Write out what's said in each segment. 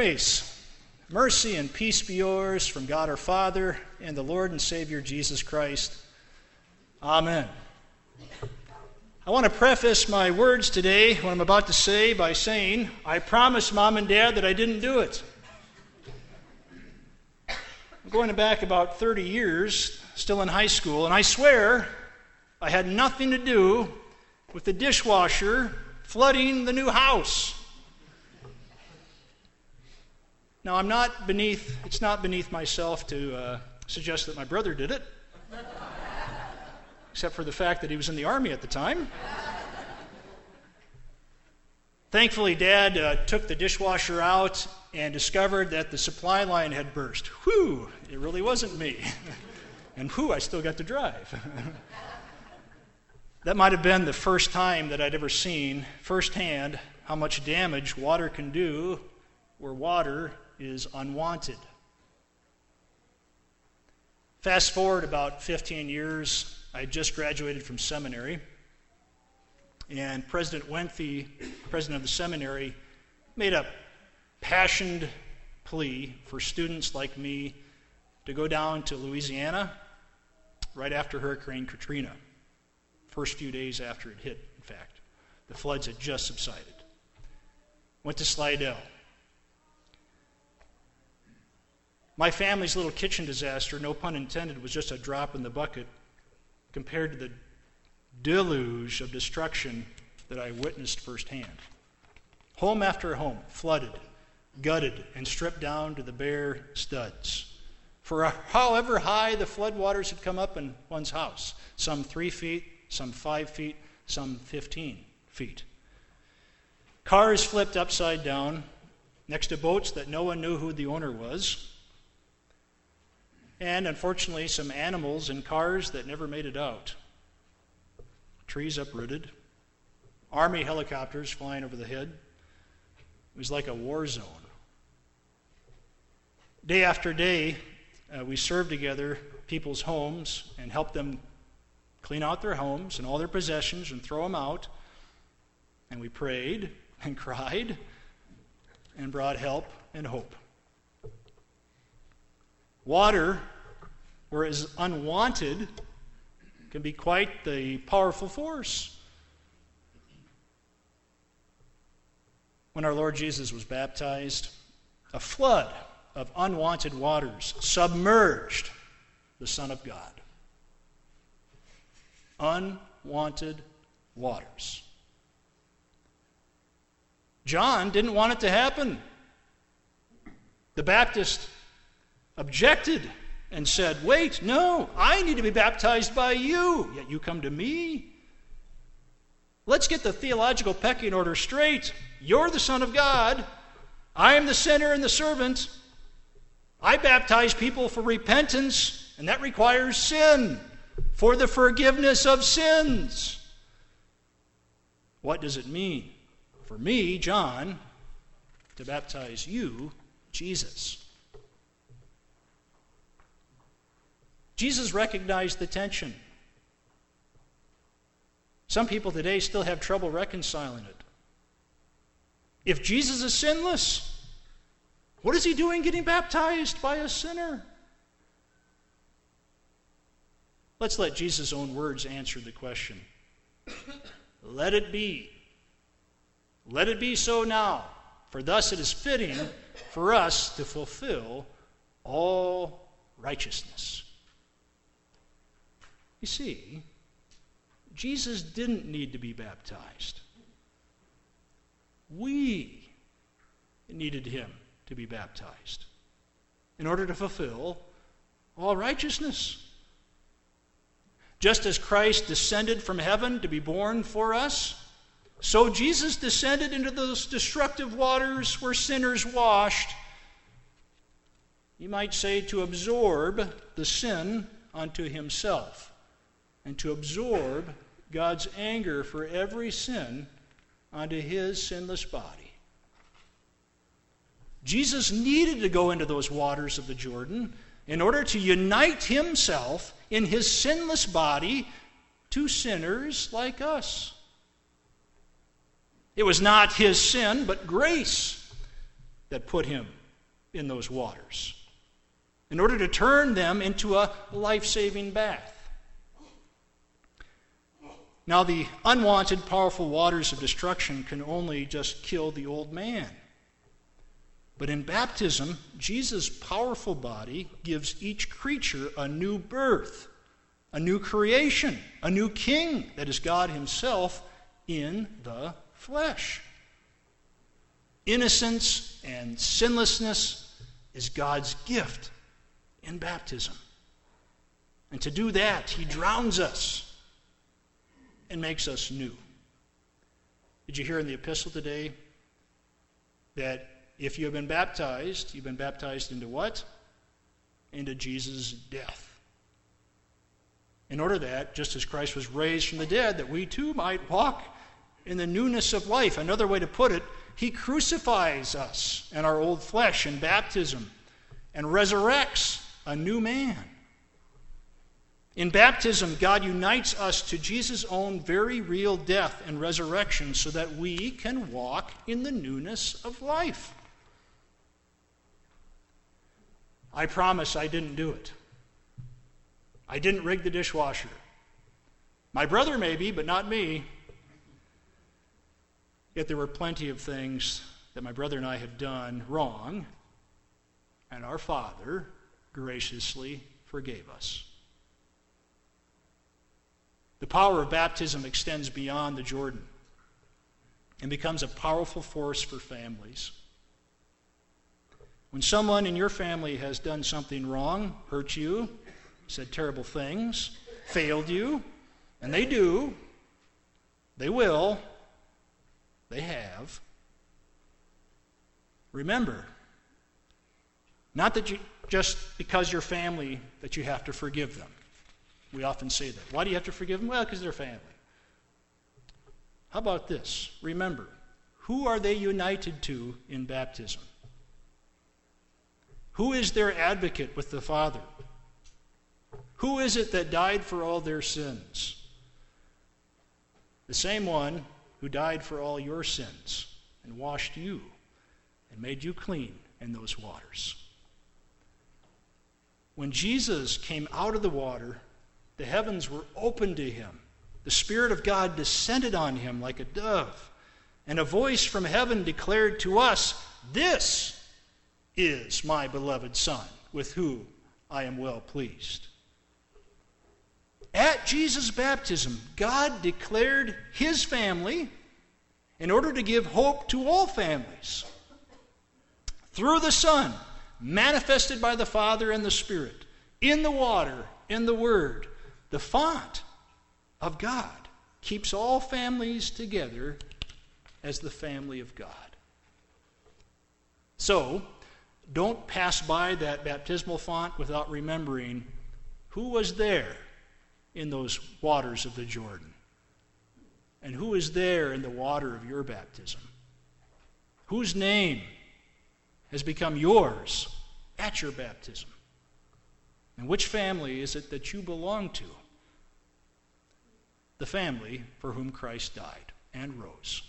Grace, mercy, and peace be yours from God our Father and the Lord and Savior Jesus Christ. Amen. I want to preface my words today, what I'm about to say, by saying, I promised Mom and Dad that I didn't do it. I'm going back about 30 years, still in high school, and I swear I had nothing to do with the dishwasher flooding the new house. Now, it's not beneath myself to suggest that my brother did it, except for the fact that he was in the Army at the time. Thankfully, Dad took the dishwasher out and discovered that the supply line had burst. Whew, it really wasn't me. And whew, I still got to drive. That might have been the first time that I'd ever seen firsthand how much damage water can do where water is unwanted. Fast forward about 15 years, I had just graduated from seminary, and President Wenthe, president of the seminary, made a passionate plea for students like me to go down to Louisiana right after Hurricane Katrina. First few days after it hit, in fact. The floods had just subsided. Went to Slidell. My family's little kitchen disaster, no pun intended, was just a drop in the bucket compared to the deluge of destruction that I witnessed firsthand. Home after home, flooded, gutted, and stripped down to the bare studs. For however high the floodwaters had come up in one's house, some 3 feet, some 5 feet, some 15 feet. Cars flipped upside down next to boats that no one knew who the owner was. And unfortunately, some animals in cars that never made it out. Trees uprooted. Army helicopters flying over the head. It was like a war zone. Day after day, we served together people's homes and helped them clean out their homes and all their possessions and throw them out. And we prayed and cried and brought help and hope. Water, where it is unwanted, can be quite the powerful force. When our Lord Jesus was baptized, a flood of unwanted waters submerged the Son of God. Unwanted waters. John didn't want it to happen. The Baptist objected and said, wait, no, I need to be baptized by you, yet you come to me? Let's get the theological pecking order straight. You're the Son of God. I am the sinner and the servant. I baptize people for repentance, and that requires sin, for the forgiveness of sins. What does it mean for me, John, to baptize you, Jesus? Jesus recognized the tension. Some people today still have trouble reconciling it. If Jesus is sinless, what is he doing getting baptized by a sinner? Let's let Jesus' own words answer the question. Let it be. Let it be so now, for thus it is fitting for us to fulfill all righteousness. You see, Jesus didn't need to be baptized. We needed him to be baptized in order to fulfill all righteousness. Just as Christ descended from heaven to be born for us, so Jesus descended into those destructive waters where sinners washed, you might say, to absorb the sin unto himself and to absorb God's anger for every sin onto his sinless body. Jesus needed to go into those waters of the Jordan in order to unite himself in his sinless body to sinners like us. It was not his sin, but grace that put him in those waters, in order to turn them into a life-saving bath. Now, the unwanted, powerful waters of destruction can only just kill the old man. But in baptism, Jesus' powerful body gives each creature a new birth, a new creation, a new king that is God himself in the flesh. Innocence and sinlessness is God's gift in baptism. And to do that, he drowns us and makes us new. Did you hear in the epistle today that if you have been baptized, you've been baptized into what? Into Jesus' death. In order that, just as Christ was raised from the dead, that we too might walk in the newness of life. Another way to put it, he crucifies us and our old flesh in baptism and resurrects a new man. In baptism, God unites us to Jesus' own very real death and resurrection so that we can walk in the newness of life. I promise I didn't do it. I didn't rig the dishwasher. My brother maybe, but not me. Yet there were plenty of things that my brother and I had done wrong, and our Father graciously forgave us. The power of baptism extends beyond the Jordan and becomes a powerful force for families. When someone in your family has done something wrong, hurt you, said terrible things, failed you, and they do, they will, they have, remember, not that you just because you're family that you have to forgive them. We often say that. Why do you have to forgive them? Well, because they're family. How about this? Remember, who are they united to in baptism? Who is their advocate with the Father? Who is it that died for all their sins? The same one who died for all your sins and washed you and made you clean in those waters. When Jesus came out of the water, the heavens were opened to him. The Spirit of God descended on him like a dove. And a voice from heaven declared to us, "This is my beloved Son, with whom I am well pleased." At Jesus' baptism, God declared his family in order to give hope to all families. Through the Son, manifested by the Father and the Spirit, in the water, in the Word, the font of God keeps all families together as the family of God. So, don't pass by that baptismal font without remembering who was there in those waters of the Jordan and who is there in the water of your baptism. Whose name has become yours at your baptism? And which family is it that you belong to? The family for whom Christ died and rose.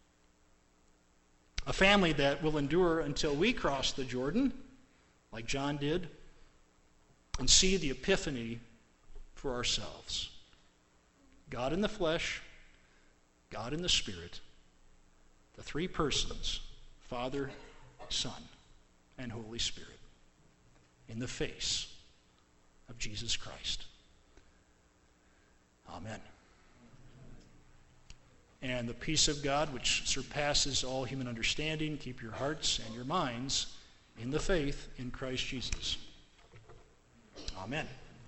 A family that will endure until we cross the Jordan, like John did, and see the epiphany for ourselves. God in the flesh, God in the Spirit, the three persons, Father, Son, and Holy Spirit, in the face of Jesus Christ. Amen. And the peace of God, which surpasses all human understanding, keep your hearts and your minds in the faith in Christ Jesus. Amen.